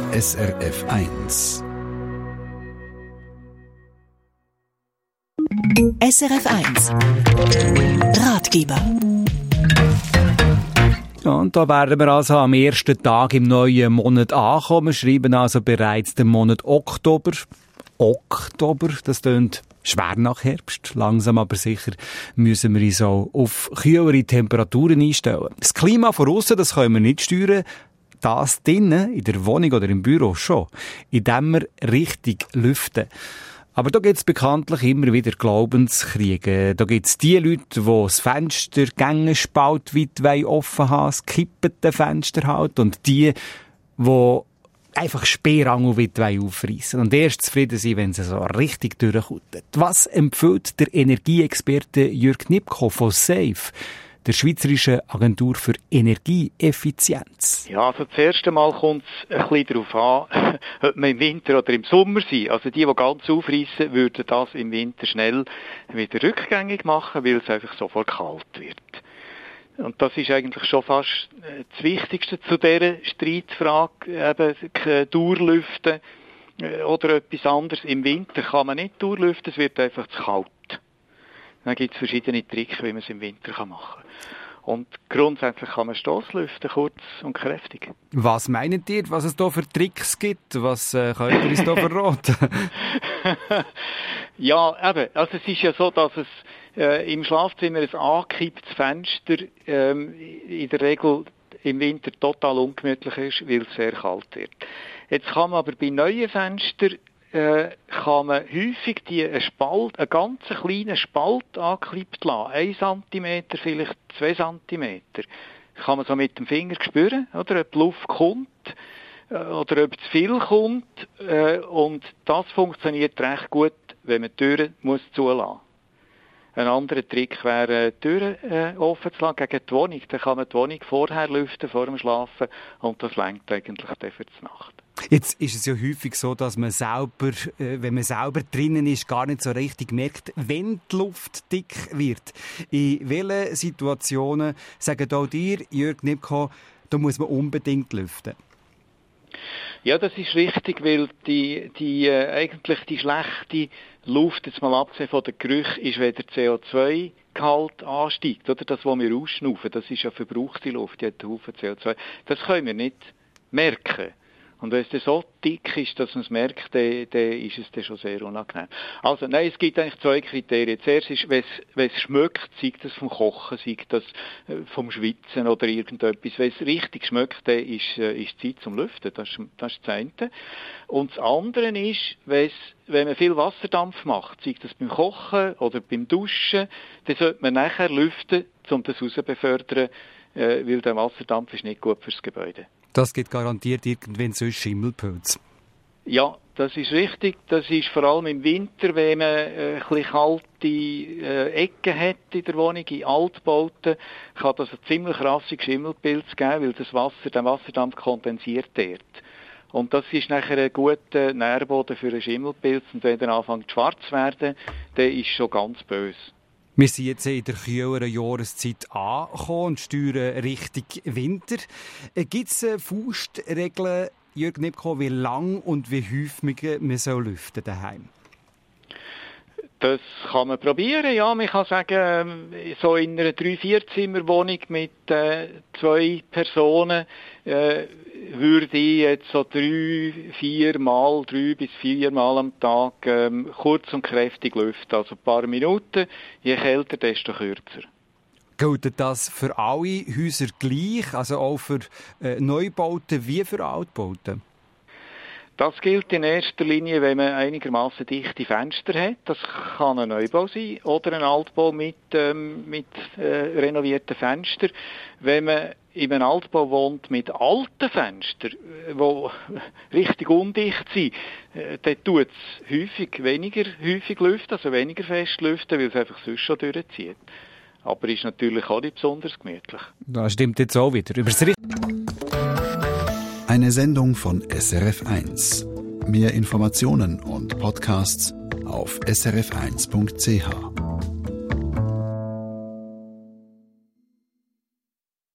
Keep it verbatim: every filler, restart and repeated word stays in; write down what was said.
S R F eins. S R F eins Ratgeber. Ja, und da werden wir also am ersten Tag im neuen Monat ankommen. Wir schreiben also bereits den Monat Oktober. Oktober, das tönt schwer nach Herbst. Langsam aber sicher müssen wir uns auch auf kühlere Temperaturen einstellen. Das Klima von aussen, das können wir nicht steuern. Das drinnen, in der Wohnung oder im Büro schon, indem wir richtig lüften. Aber da gibt es bekanntlich immer wieder Glaubenskriege. Da gibt es die Leute, die das Fenster gängenspaltweit offen haben, das kippende Fenster halt, und die, die einfach sperrangelweit aufreißen und erst zufrieden sind, wenn sie so richtig durchkommt. Was empfiehlt der Energieexperte Jürg Nipkow von SAFE, der Schweizerischen Agentur für Energieeffizienz? Ja, also das erste Mal kommt es ein bisschen darauf an, ob man im Winter oder im Sommer sind. Also die, die ganz aufreissen, würden das im Winter schnell wieder rückgängig machen, weil es einfach sofort kalt wird. Und das ist eigentlich schon fast das Wichtigste zu dieser Streitfrage, eben Dauerlüften oder etwas anderes. Im Winter kann man nicht dauerlüften, es wird einfach zu kalt. Dann gibt es verschiedene Tricks, wie man es im Winter machen kann. Und grundsätzlich kann man Stosslüften, kurz und kräftig. Was meint ihr, was es da für Tricks gibt? Was äh, könnt ihr uns da verraten? Ja, eben. Also es ist ja so, dass es äh, im Schlafzimmer ein angekipptes Fenster ähm, in der Regel im Winter total ungemütlich ist, weil es sehr kalt wird. Jetzt kann man aber bei neuen Fenstern Äh, kann man häufig die einen Spalt, einen ganz kleinen Spalt angeklippt lassen. Ein Zentimeter, vielleicht zwei Zentimeter. Kann man so mit dem Finger spüren, oder, ob die Luft kommt, äh, oder ob zu viel kommt. Äh, und das funktioniert recht gut, wenn man die Türen muss zulassen. Ein anderer Trick wäre, die Türen äh, offen zu lassen gegen die Wohnung. Dann kann man die Wohnung vorher lüften, vor dem Schlafen, und das reicht eigentlich dann für die Nacht. Jetzt ist es ja häufig so, dass man selber, äh, wenn man selber drinnen ist, gar nicht so richtig merkt, wenn die Luft dick wird. In welchen Situationen sagen auch dir, Jürg Nipkow, da muss man unbedingt lüften? Ja, das ist richtig, weil die, die äh, eigentlich die schlechte Luft, jetzt mal abgesehen von den Gerüchen, ist, wenn der C O zwei Gehalt ansteigt, oder das, was wir ausschnaufen, das ist ja verbrauchte Luft, die hat einen Haufen C O zwei. Das können wir nicht merken. Und wenn es dann so dick ist, dass man es merkt, dann, dann ist es dann schon sehr unangenehm. Also, nein, es gibt eigentlich zwei Kriterien. Zuerst ist, wenn es, wenn es schmeckt, sei das vom Kochen, sei das vom Schwitzen oder irgendetwas. Wenn es richtig schmeckt, dann ist, ist Zeit zum Lüften. Das ist, das ist das eine. Und das andere ist, wenn, es, wenn man viel Wasserdampf macht, sei das beim Kochen oder beim Duschen, dann sollte man nachher lüften, um das rauszubefördern, weil der Wasserdampf ist nicht gut fürs Gebäude. Das gibt garantiert irgendwann sonst Schimmelpilz. Ja, das ist richtig. Das ist vor allem im Winter, wenn man äh, ein bisschen kalte äh, Ecken hat in der Wohnung, in Altbauten, kann das einen ziemlich rassigen Schimmelpilz geben, weil das Wasser, der Wasserdampf kondensiert dort. Und das ist nachher ein guter Nährboden für einen Schimmelpilz. Und wenn er anfängt schwarz zu werden, dann ist es schon ganz böse. Wir sind jetzt in der kühleren Jahreszeit angekommen und steuern Richtung Winter. Gibt es Faustregeln, Jürg Nipkow, wie lang und wie häufig man so lüften daheim? Das kann man probieren, ja. Man kann sagen, so in einer drei vier Zimmer Wohnung mit äh, zwei Personen äh, würde ich jetzt so drei, vier Mal, drei bis vier Mal am Tag ähm, kurz und kräftig lüften. Also ein paar Minuten. Je kälter, desto kürzer. Gilt das für alle Häuser gleich? Also auch für äh, Neubauten wie für Altbauten? Das gilt in erster Linie, wenn man einigermaßen dichte Fenster hat. Das kann ein Neubau sein oder ein Altbau mit, ähm, mit äh, renovierten Fenstern. Wenn man in einem Altbau wohnt mit alten Fenstern, die richtig undicht sind, äh, dann tut es häufig weniger häufig lüften, also weniger fest lüften, weil es einfach sonst schon durchzieht. Aber ist natürlich auch nicht besonders gemütlich. Das stimmt jetzt auch wieder. Übers Eine Sendung von S R F eins. Mehr Informationen und Podcasts auf s r f eins punkt c h.